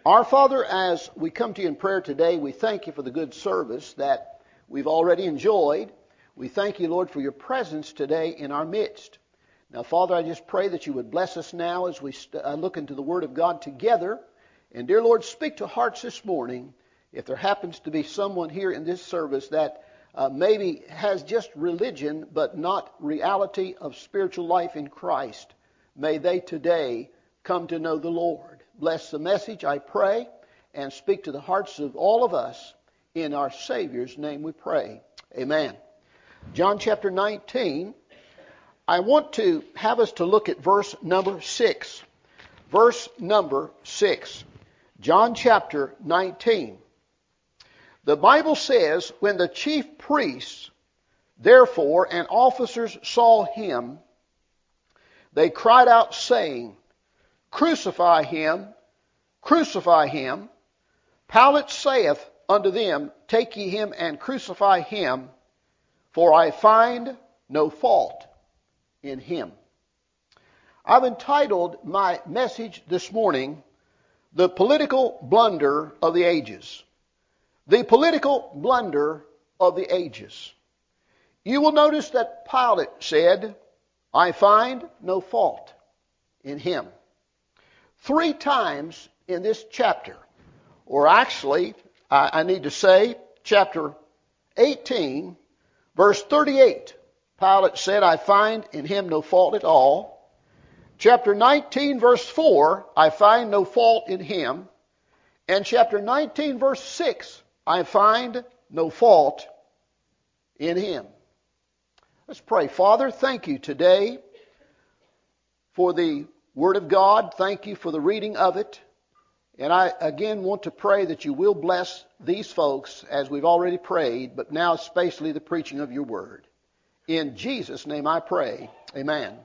Our Father, as we come to you in prayer today, we thank you for the good service that we've already enjoyed. We thank you, Lord, for your presence today in our midst. Now, Father, I just pray that you would bless us now as we look into the Word of God together. And, dear Lord, speak to hearts this morning. If there happens to be someone here in this service that maybe has just religion but not reality of spiritual life in Christ, may they today come to know the Lord. Bless the message, I pray, and speak to the hearts of all of us. In our Savior's name we pray. Amen. John chapter 19, I want to have us to look at verse number 6. Verse number 6. John chapter 19. The Bible says, when the chief priests, therefore, and officers saw him, they cried out, saying, Crucify him, crucify him. Pilate saith unto them, Take ye him and crucify him, for I find no fault in him. I've entitled my message this morning, The Political Blunder of the Ages. The political blunder of the ages. You will notice that Pilate said, I find no fault in him. 3 times in this chapter, or actually, I need to say, chapter 18, verse 38, Pilate said, I find in him no fault at all. Chapter 19, verse 4, I find no fault in him. And chapter 19, verse 6, I find no fault in him. Let's pray. Father, thank you today for the Word of God. Thank you for the reading of it. And I again want to pray that you will bless these folks as we've already prayed, but now especially the preaching of your Word. In Jesus' name I pray. Amen.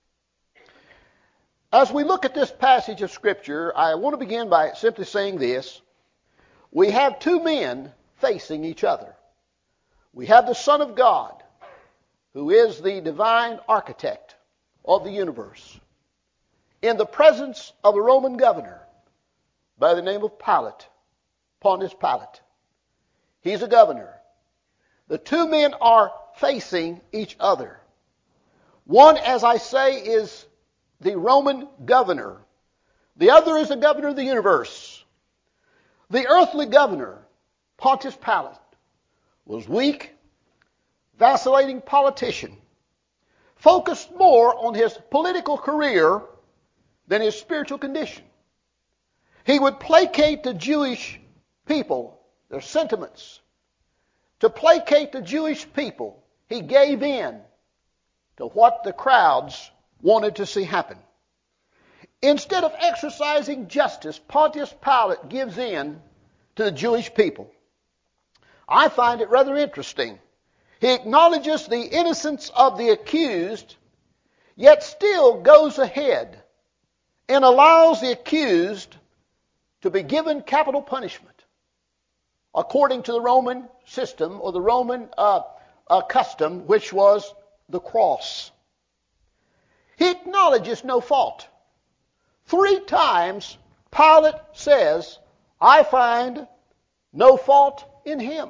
As we look at this passage of Scripture, I want to begin by simply saying this. We have 2 men facing each other. We have the Son of God, who is the divine architect of the universe, in the presence of a Roman governor by the name of Pilate, Pontius Pilate. He's a governor. The 2 men are facing each other. One, as I say, is the Roman governor. The other is the governor of the universe. The earthly governor, Pontius Pilate, was weak, vacillating politician, focused more on his political career than his spiritual condition. He would placate the Jewish people, their sentiments. To placate the Jewish people, he gave in to what the crowds wanted to see happen. Instead of exercising justice, Pontius Pilate gives in to the Jewish people. I find it rather interesting. He acknowledges the innocence of the accused, yet still goes ahead and allows the accused to be given capital punishment according to the Roman system or the Roman custom, which was the cross. He acknowledges no fault. 3 times Pilate says, I find no fault in him.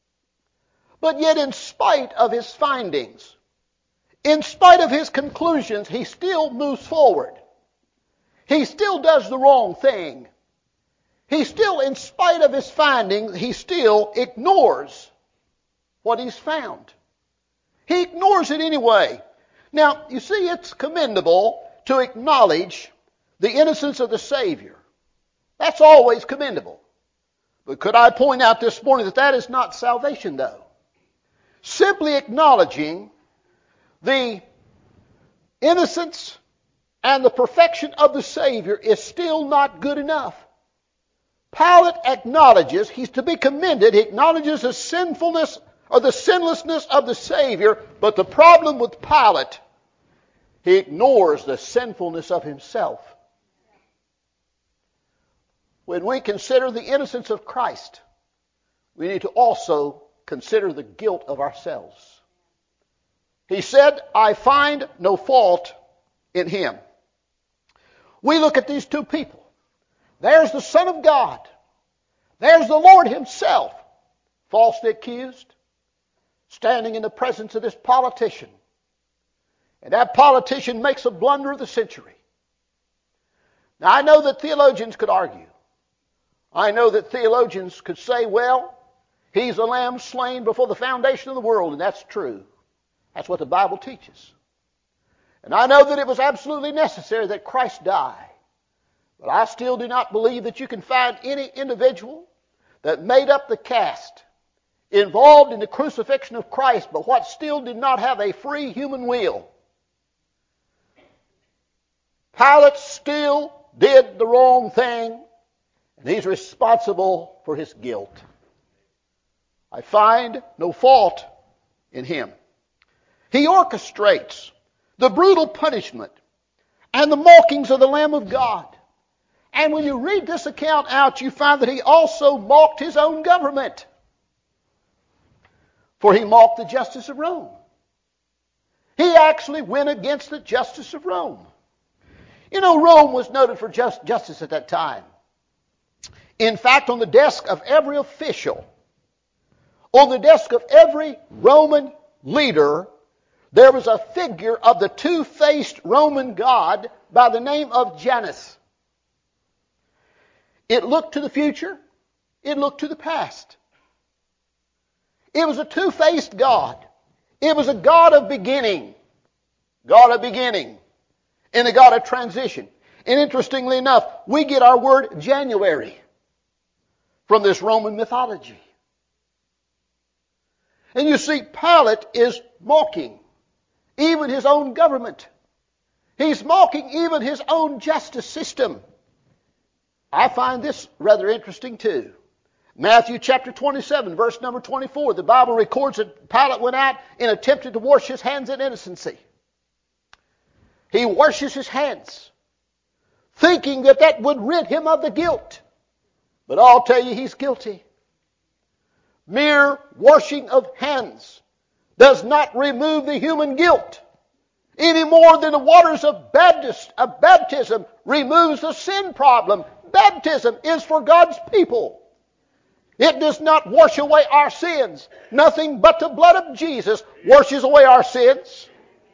But yet in spite of his findings, in spite of his conclusions, he still moves forward. He still does the wrong thing. He still, in spite of his findings, he still ignores what he's found. He ignores it anyway. Now, you see, it's commendable to acknowledge the innocence of the Savior. That's always commendable. But could I point out this morning that that is not salvation, though? Simply acknowledging the innocence and the perfection of the Savior is still not good enough. Pilate acknowledges, he's to be commended, he acknowledges the sinfulness or the sinlessness of the Savior, but the problem with Pilate, he ignores the sinfulness of himself. When we consider the innocence of Christ, we need to also consider the guilt of ourselves. He said, I find no fault in him. We look at these 2 people. There's the Son of God. There's the Lord Himself, falsely accused, standing in the presence of this politician. And that politician makes a blunder of the century. Now, I know that theologians could argue. I know that theologians could say, well, He's a lamb slain before the foundation of the world, and that's true. That's what the Bible teaches. And I know that it was absolutely necessary that Christ die. But I still do not believe that you can find any individual that made up the cast involved in the crucifixion of Christ, but what still did not have a free human will. Pilate still did the wrong thing, and he's responsible for his guilt. I find no fault in him. He orchestrates the brutal punishment and the mockings of the Lamb of God. And when you read this account out, you find that he also mocked his own government. For he mocked the justice of Rome. He actually went against the justice of Rome. You know, Rome was noted for justice at that time. In fact, on the desk of every official, on the desk of every Roman leader, there was a figure of the two-faced Roman god by the name of Janus. It looked to the future. It looked to the past. It was a two-faced God. It was a God of beginning. God of beginning. And a God of transition. And interestingly enough, we get our word January from this Roman mythology. And you see, Pilate is mocking even his own government. He's mocking even his own justice system. I find this rather interesting too. Matthew chapter 27, verse number 24, the Bible records that Pilate went out and attempted to wash his hands in innocency. He washes his hands, thinking that that would rid him of the guilt. But I'll tell you, he's guilty. Mere washing of hands does not remove the human guilt any more than the waters of baptism removes the sin problem. Baptism is for God's people. It does not wash away our sins. Nothing but the blood of Jesus washes away our sins.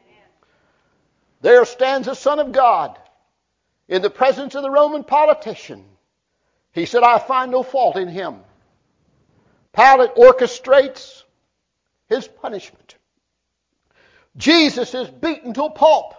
There stands the Son of God in the presence of the Roman politician. He said, I find no fault in him. Pilate orchestrates his punishment. Jesus is beaten to a pulp,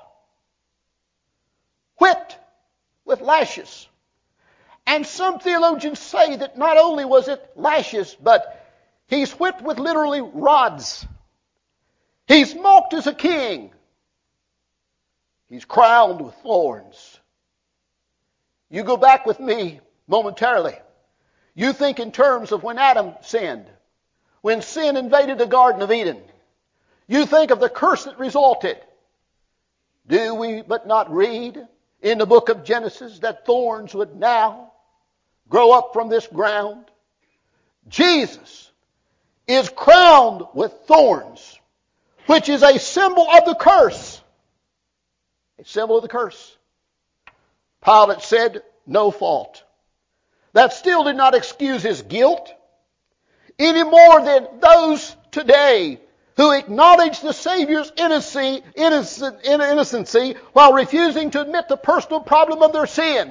whipped with lashes. And some theologians say that not only was it lashes, but he's whipped with literally rods. He's mocked as a king. He's crowned with thorns. You go back with me momentarily. You think in terms of when Adam sinned, when sin invaded the Garden of Eden. You think of the curse that resulted. Do we but not read in the book of Genesis that thorns would now grow up from this ground? Jesus is crowned with thorns, which is a symbol of the curse. A symbol of the curse. Pilate said, no fault. That still did not excuse his guilt, any more than those today who acknowledge the Savior's innocency while refusing to admit the personal problem of their sin.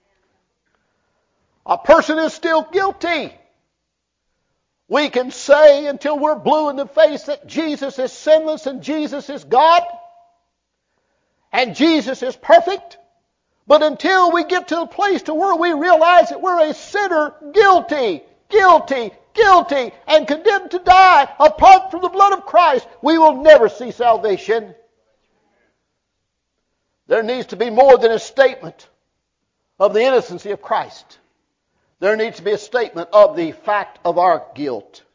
A person is still guilty. We can say until we're blue in the face that Jesus is sinless and Jesus is God and Jesus is perfect. But until we get to the place to where we realize that we're a sinner, guilty, and condemned to die apart from the blood of Christ, we will never see salvation. There needs to be more than a statement of the innocency of Christ. There needs to be a statement of the fact of our guilt.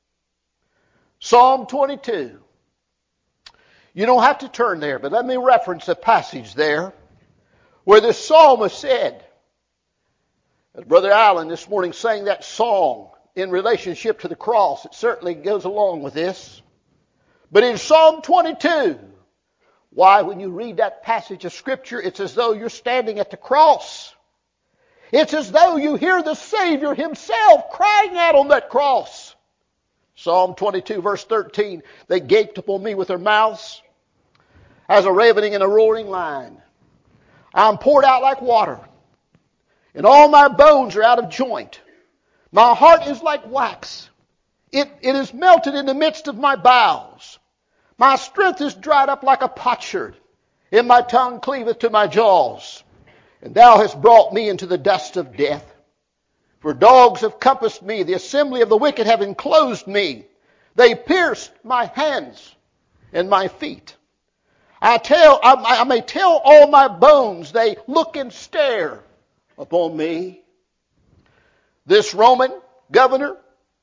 Psalm 22. You don't have to turn there, but let me reference a passage there where the psalmist said, as Brother Allen this morning sang that song in relationship to the cross, it certainly goes along with this. But in Psalm 22, why, when you read that passage of Scripture, it's as though you're standing at the cross. It's as though you hear the Savior himself crying out on that cross. Psalm 22 verse 13, they gaped upon me with their mouths as a ravening and a roaring lion. I'm poured out like water, and all my bones are out of joint. My heart is like wax. It is melted in the midst of my bowels. My strength is dried up like a potsherd, and my tongue cleaveth to my jaws. And thou hast brought me into the dust of death. For dogs have compassed me, the assembly of the wicked have enclosed me. They pierced my hands and my feet. I may tell all my bones, they look and stare upon me. This Roman governor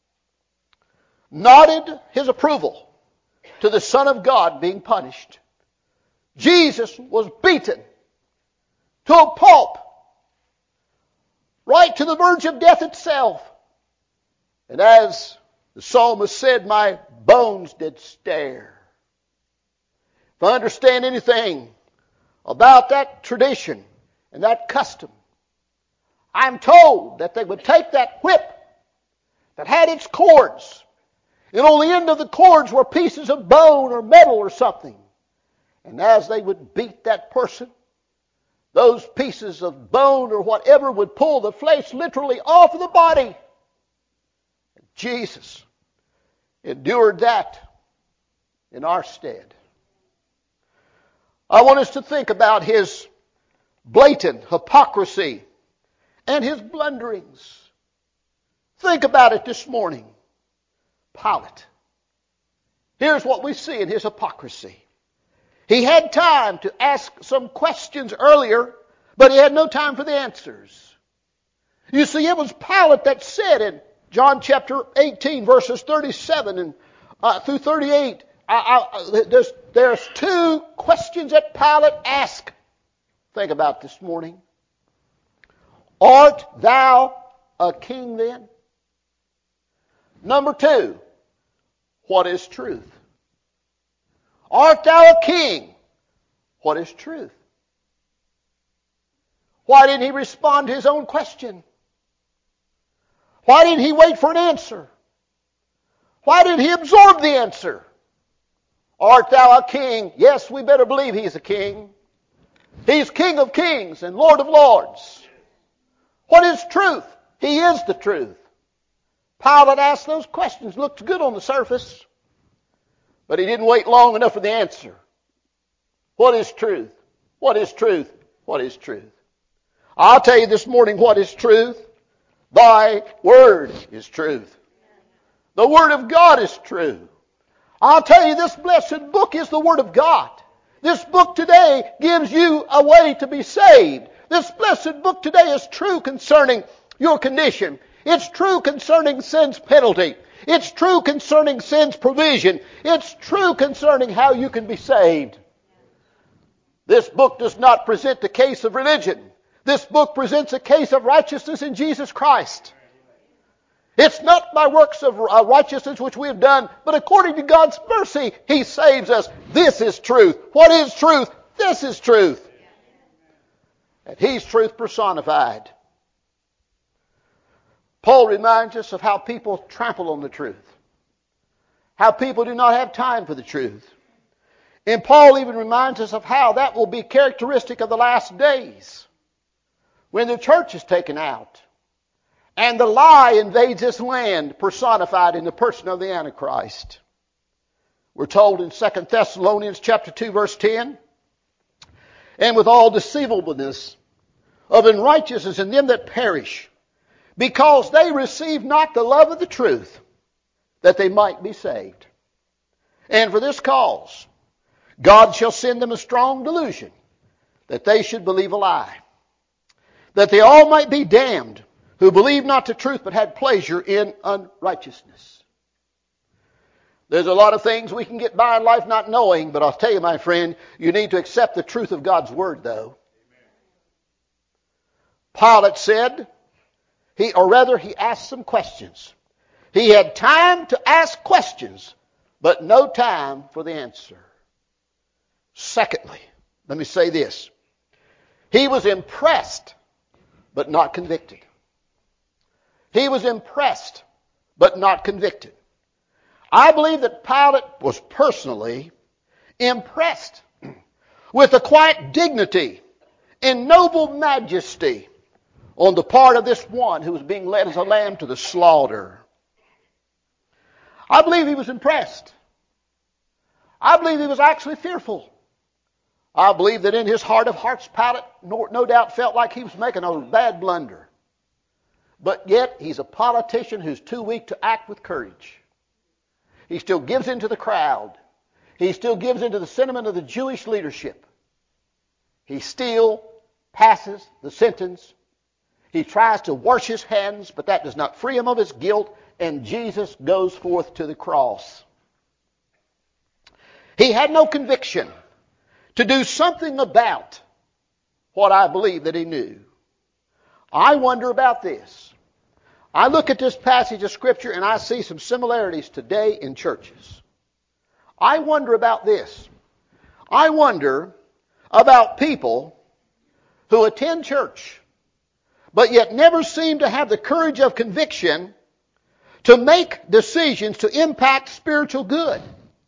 nodded his approval to the Son of God being punished. Jesus was beaten to a pulp, right to the verge of death itself. And as the psalmist said, my bones did stare. If I understand anything about that tradition and that custom, I'm told that they would take that whip that had its cords, and on the end of the cords were pieces of bone or metal or something. And as they would beat that person, those pieces of bone or whatever would pull the flesh literally off of the body. Jesus endured that in our stead. I want us to think about his blatant hypocrisy and his blunderings. Think about it this morning. Pilate. Here's what we see in his hypocrisy. He had time to ask some questions earlier, but he had no time for the answers. You see, it was Pilate that said in John chapter 18, verses 37 and through 38, there's two questions that Pilate asked. Think about this morning. Art thou a king then? Number two, what is truth? Art thou a king? What is truth? Why didn't he respond to his own question? Why didn't he wait for an answer? Why didn't he absorb the answer? Art thou a king? Yes, we better believe he's a king. He's King of kings and Lord of lords. What is truth? He is the truth. Pilate asked those questions. Looked good on the surface. But he didn't wait long enough for the answer. What is truth? What is truth? What is truth? I'll tell you this morning what is truth. Thy word is truth. The word of God is true. I'll tell you this blessed book is the word of God. This book today gives you a way to be saved. This blessed book today is true concerning your condition. It's true concerning sin's penalty. It's true concerning sin's provision. It's true concerning how you can be saved. This book does not present the case of religion. This book presents a case of righteousness in Jesus Christ. It's not by works of righteousness which we have done, but according to God's mercy, He saves us. This is truth. What is truth? This is truth. And He's truth personified. Paul reminds us of how people trample on the truth. How people do not have time for the truth. And Paul even reminds us of how that will be characteristic of the last days, when the church is taken out and the lie invades this land, personified in the person of the Antichrist. We're told in 2 Thessalonians chapter 2 verse 10, and with all deceivableness of unrighteousness in them that perish, because they receive not the love of the truth, that they might be saved. And for this cause, God shall send them a strong delusion, that they should believe a lie, that they all might be damned, who believed not the truth, but had pleasure in unrighteousness. There's a lot of things we can get by in life not knowing, but I'll tell you, my friend, you need to accept the truth of God's Word, though. Pilate said, he asked some questions. He had time to ask questions, but no time for the answer. Secondly, let me say this. He was impressed but not convicted. He was impressed, but not convicted. I believe that Pilate was personally impressed with the quiet dignity and noble majesty on the part of this one who was being led as a lamb to the slaughter. I believe he was impressed. I believe he was actually fearful. I believe that in his heart of hearts, Pilate no doubt felt like he was making a bad blunder. But yet, he's a politician who's too weak to act with courage. He still gives in to the crowd. He still gives in to the sentiment of the Jewish leadership. He still passes the sentence. He tries to wash his hands, but that does not free him of his guilt, and Jesus goes forth to the cross. He had no conviction to do something about what I believe that he knew. I wonder about this. I look at this passage of Scripture and I see some similarities today in churches. I wonder about this. I wonder about people who attend church, but yet never seem to have the courage of conviction to make decisions to impact spiritual good.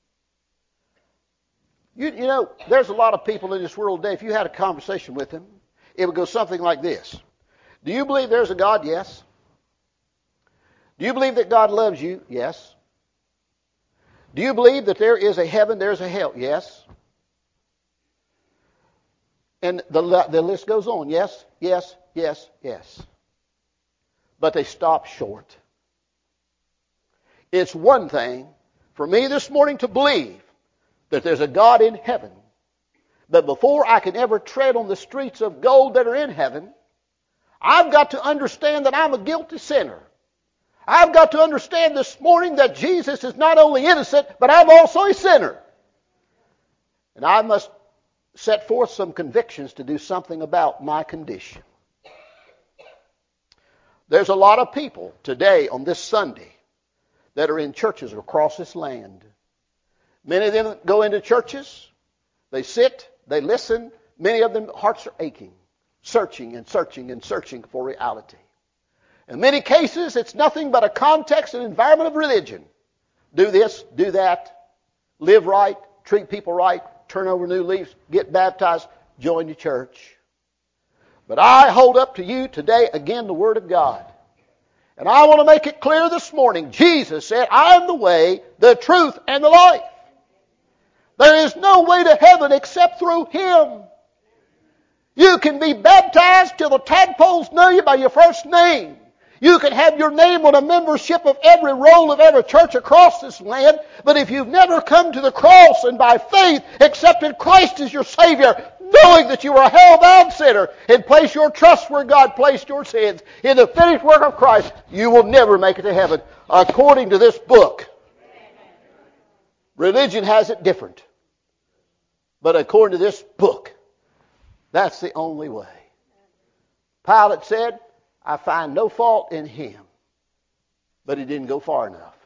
You know, there's a lot of people in this world today, if you had a conversation with them, it would go something like this. Do you believe there's a God? Yes. Do you believe that God loves you? Yes. Do you believe that there is a heaven, there's a hell? Yes. And the list goes on. Yes, yes, yes, yes. But they stop short. It's one thing for me this morning to believe that there's a God in heaven. But before I can ever tread on the streets of gold that are in heaven, I've got to understand that I'm a guilty sinner. I've got to understand this morning that Jesus is not only innocent, but I'm also a sinner. And I must set forth some convictions to do something about my condition. There's a lot of people today on this Sunday that are in churches across this land. Many of them go into churches, they sit, they listen. Many of them hearts are aching, searching and searching and searching for reality. In many cases, it's nothing but a context and environment of religion. Do this, do that, live right, treat people right, turn over new leaves, get baptized, join the church. But I hold up to you today again the Word of God. And I want to make it clear this morning. Jesus said, I am the way, the truth, and the life. There is no way to heaven except through Him. You can be baptized till the tadpoles know you by your first name. You can have your name on a membership of every roll of every church across this land, but if you've never come to the cross and by faith accepted Christ as your Savior, knowing that you are a hell-bound sinner, and place your trust where God placed your sins in the finished work of Christ, you will never make it to heaven, according to this book. Religion has it different. But according to this book, that's the only way. Pilate said, I find no fault in him. But he didn't go far enough.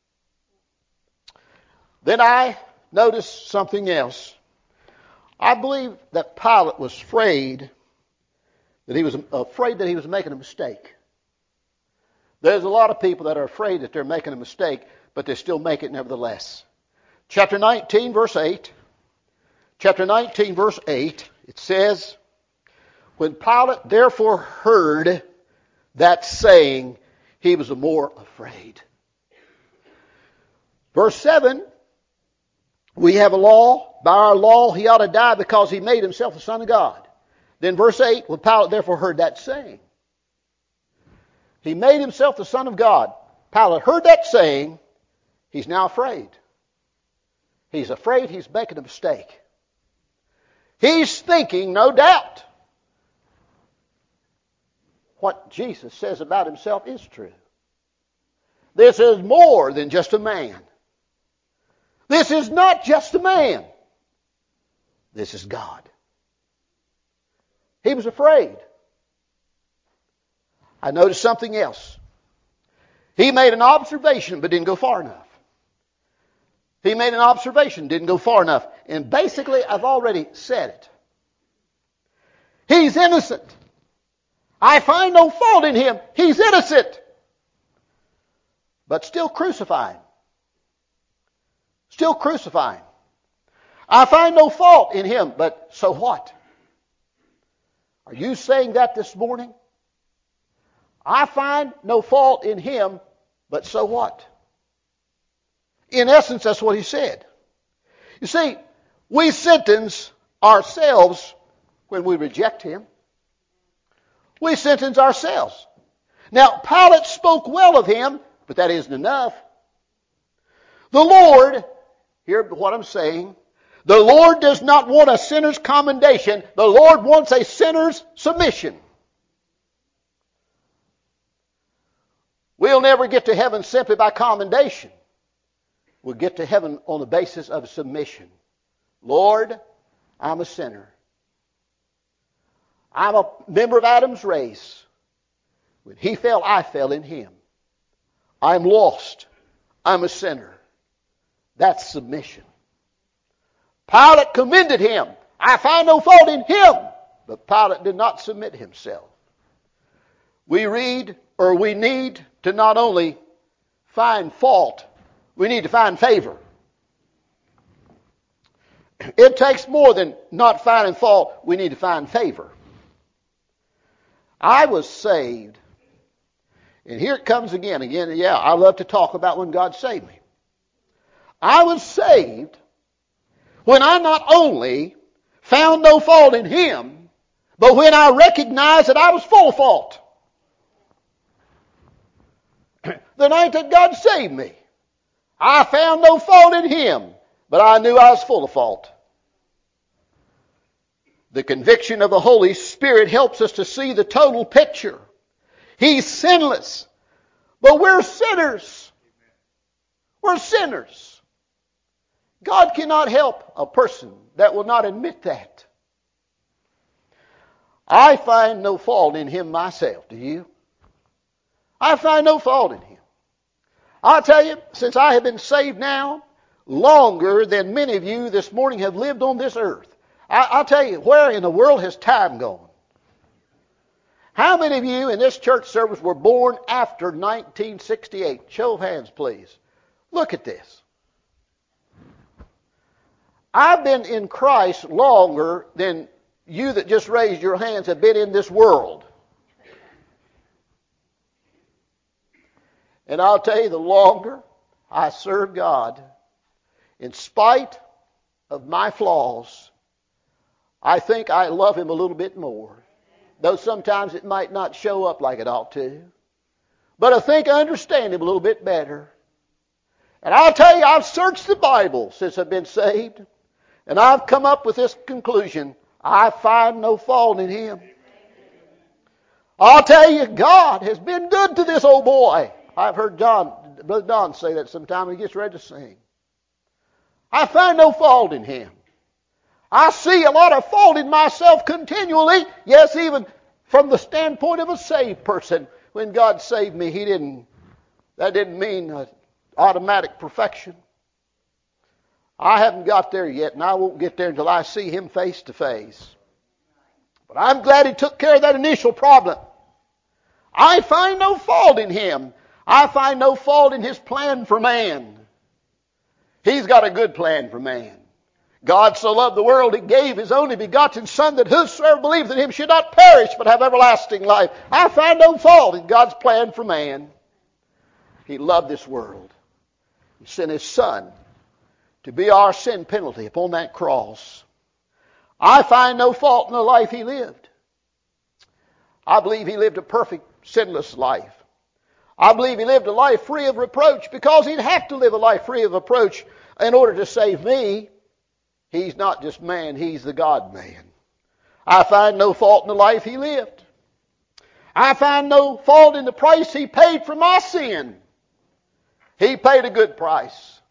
Then I noticed something else. I believe that Pilate was afraid that he was making a mistake. There's a lot of people that are afraid that they're making a mistake, but they still make it nevertheless. Chapter 19, verse 8. Chapter 19, verse 8, it says, when Pilate therefore heard that saying, he was the more afraid. Verse 7, we have a law. By our law, he ought to die because he made himself the Son of God. Then verse 8, when Pilate therefore heard that saying, he made himself the Son of God. Pilate heard that saying, he's now afraid. He's afraid he's making a mistake. He's thinking, no doubt, what Jesus says about himself is true. This is more than just a man. This is not just a man. This is God. He was afraid. I noticed something else. He made an observation but didn't go far enough. He made an observation, didn't go far enough. And basically, I've already said it. He's innocent. I find no fault in him. He's innocent. But still crucify him. Still crucify him. I find no fault in him, but so what? Are you saying that this morning? I find no fault in him, but so what? In essence, that's what he said. You see, we sentence ourselves when we reject him. We sentence ourselves. Now, Pilate spoke well of him, but that isn't enough. The Lord, hear what I'm saying, the Lord does not want a sinner's commendation. The Lord wants a sinner's submission. We'll never get to heaven simply by commendation. We'll get to heaven on the basis of submission. Lord, I'm a sinner. I'm a member of Adam's race. When he fell, I fell in him. I'm lost. I'm a sinner. That's submission. Pilate commended him. I find no fault in him. But Pilate did not submit himself. We need to not only find fault, we need to find favor. It takes more than not finding fault. We need to find favor. I was saved. And here it comes again. Yeah, I love to talk about when God saved me. I was saved when I not only found no fault in him, but when I recognized that I was full of fault. The night that God saved me, I found no fault in him, but I knew I was full of fault. The conviction of the Holy Spirit helps us to see the total picture. He's sinless, but we're sinners. We're sinners. God cannot help a person that will not admit that. I find no fault in him myself. Do you? I find no fault in him. I'll tell you, since I have been saved now, longer than many of you this morning have lived on this earth, I'll tell you, where in the world has time gone? How many of you in this church service were born after 1968? Show of hands, please. Look at this. I've been in Christ longer than you that just raised your hands have been in this world. And I'll tell you, the longer I serve God, in spite of my flaws, I think I love him a little bit more. Though sometimes it might not show up like it ought to. But I think I understand him a little bit better. And I'll tell you, I've searched the Bible since I've been saved. And I've come up with this conclusion. I find no fault in him. I'll tell you, God has been good to this old boy. I've heard Brother Don say that sometime when he gets ready to sing. I find no fault in him. I see a lot of fault in myself continually. Yes, even from the standpoint of a saved person. When God saved me, that didn't mean automatic perfection. I haven't got there yet, and I won't get there until I see him face to face. But I'm glad he took care of that initial problem. I find no fault in him. I find no fault in his plan for man. He's got a good plan for man. God so loved the world, he gave his only begotten Son, that whosoever believes in him should not perish, but have everlasting life. I find no fault in God's plan for man. He loved this world. He sent his Son to be our sin penalty upon that cross. I find no fault in the life he lived. I believe he lived a perfect, sinless life. I believe he lived a life free of reproach because he'd have to live a life free of reproach in order to save me. He's not just man, he's the God-man. I find no fault in the life he lived. I find no fault in the price he paid for my sin. He paid a good price.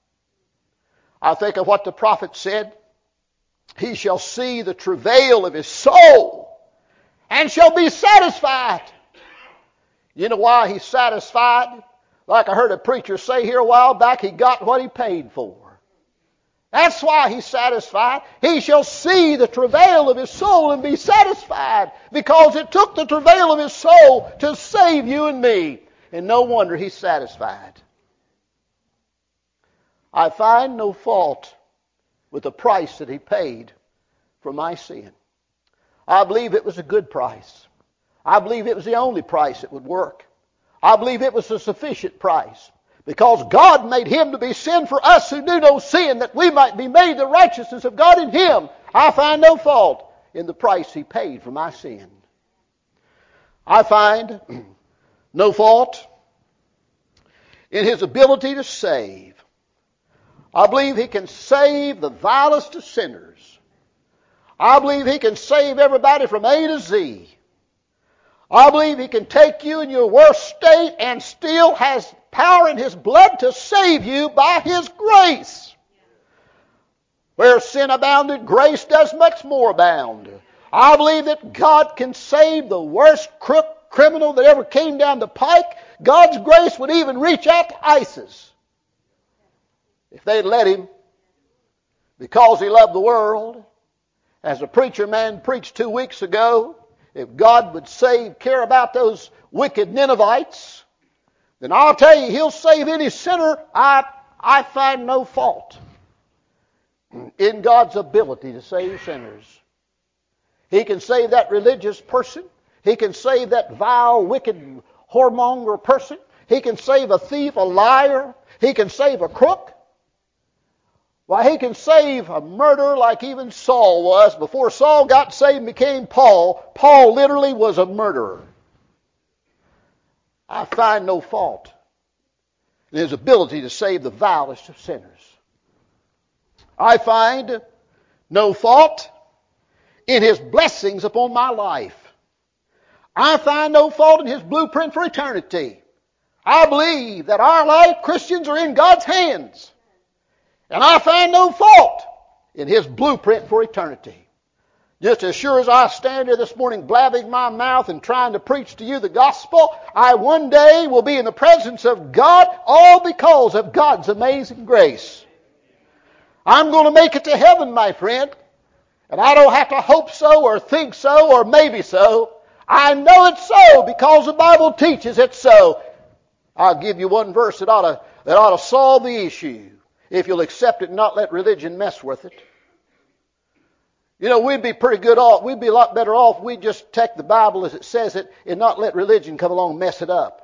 I think of what the prophet said. He shall see the travail of his soul and shall be satisfied. You know why he's satisfied? Like I heard a preacher say here a while back, he got what he paid for. That's why He's satisfied. He shall see the travail of His soul and be satisfied, because it took the travail of His soul to save you and me. And no wonder He's satisfied. I find no fault with the price that He paid for my sin. I believe it was a good price. I believe it was the only price that would work. I believe it was a sufficient price. Because God made Him to be sin for us who knew no sin, that we might be made the righteousness of God in Him. I find no fault in the price He paid for my sin. I find no fault in His ability to save. I believe He can save the vilest of sinners. I believe He can save everybody from A to Z. I believe He can take you in your worst state and still has power in His blood to save you by His grace. Where sin abounded, grace does much more abound. I believe that God can save the worst crook criminal that ever came down the pike. God's grace would even reach out to ISIS if they'd let Him, because He loved the world. As a preacher man preached 2 weeks ago, if God would care about those wicked Ninevites, then I'll tell you, He'll save any sinner. I find no fault in God's ability to save sinners. He can save that religious person. He can save that vile, wicked, whoremonger person. He can save a thief, a liar. He can save a crook. Why, He can save a murderer like even Saul was. Before Saul got saved and became Paul, Paul literally was a murderer. I find no fault in His ability to save the vilest of sinners. I find no fault in His blessings upon my life. I find no fault in His blueprint for eternity. I believe that our life, Christians, are in God's hands. And I find no fault in His blueprint for eternity. Just as sure as I stand here this morning blabbing my mouth and trying to preach to you the gospel, I one day will be in the presence of God, all because of God's amazing grace. I'm going to make it to heaven, my friend. And I don't have to hope so or think so or maybe so. I know it's so because the Bible teaches it's so. I'll give you one verse that ought to solve the issue, if you'll accept it and not let religion mess with it. You know, we'd be pretty good off. We'd be a lot better off if we'd just take the Bible as it says it and not let religion come along and mess it up.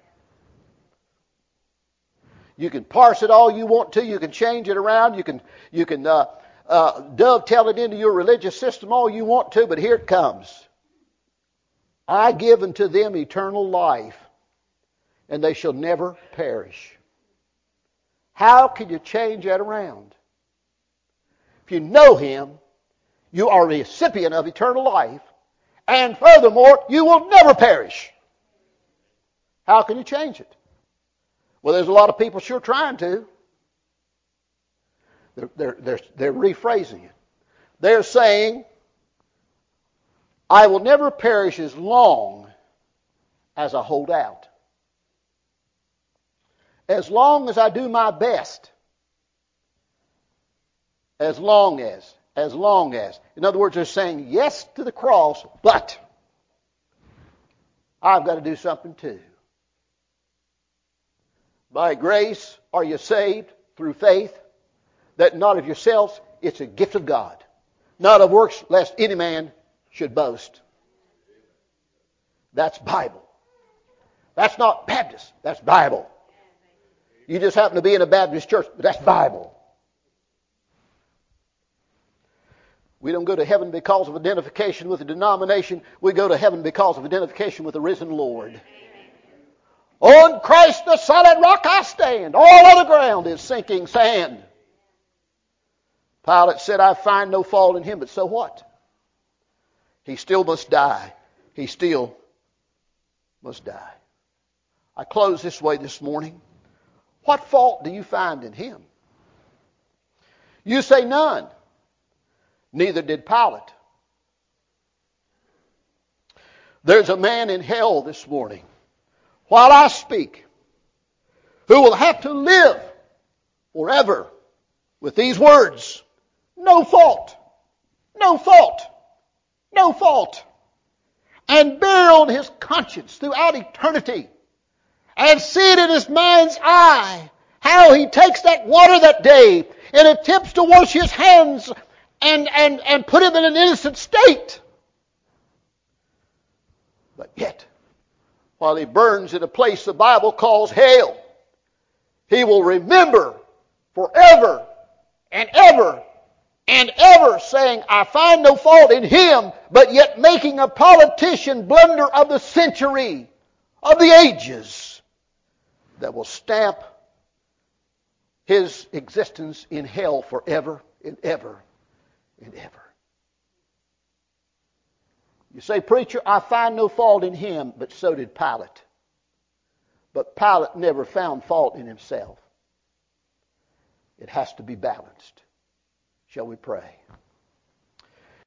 You can parse it all you want to. You can change it around. You can dovetail it into your religious system all you want to. But here it comes. I give unto them eternal life, and they shall never perish. How can you change that around? If you know Him, you are a recipient of eternal life, and furthermore, you will never perish. How can you change it? Well, there's a lot of people sure trying to. They're rephrasing it. They're saying, I will never perish as long as I hold out. As long as I do my best. As long as. In other words, they're saying yes to the cross, but I've got to do something too. By grace are you saved through faith, that not of yourselves, it's a gift of God. Not of works, lest any man should boast. That's Bible. That's not Baptist, that's Bible. You just happen to be in a Baptist church, but that's Bible. We don't go to heaven because of identification with a denomination. We go to heaven because of identification with the risen Lord. On Christ the solid rock I stand. All other ground is sinking sand. Pilate said, I find no fault in Him, but so what? He still must die. He still must die. I close this way this morning. What fault do you find in Him? You say none. Neither did Pilate. There's a man in hell this morning, while I speak, who will have to live forever with these words, no fault, no fault, no fault, and bear on his conscience throughout eternity, and see it in his mind's eye how he takes that water that day and attempts to wash his hands and put him in an innocent state. But yet, while he burns in a place the Bible calls hell, he will remember forever and ever and ever saying, I find no fault in him, but yet making a politician blunder of the century, of the ages, that will stamp his existence in hell forever and ever and ever. You say, preacher, I find no fault in him, but so did Pilate. But Pilate never found fault in himself. It has to be balanced. Shall we pray?